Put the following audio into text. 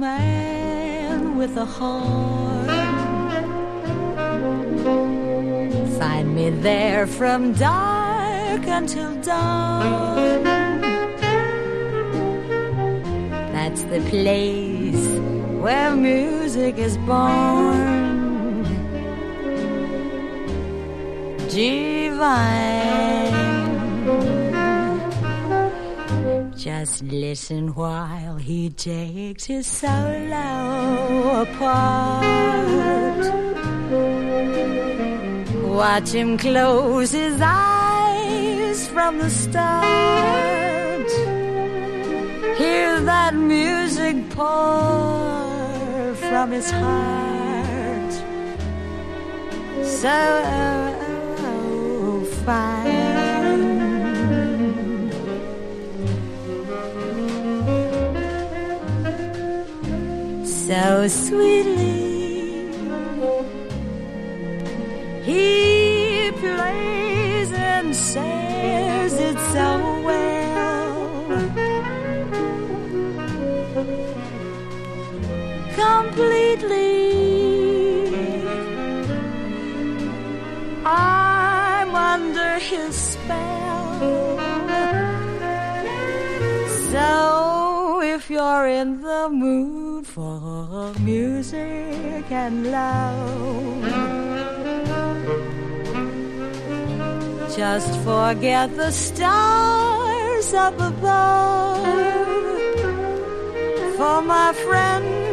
man with a horn. Find me there from dark until dawn. That's the place where music is born. Divine. Just listen while he takes his solo apart. Watch him close his eyes from the start. Hear that music pour from his heart. So fine. So sweetly he plays and says it so well. Completely I'm under his spell. So if you're in the mood for music and love, just forget the stars up above. For my friend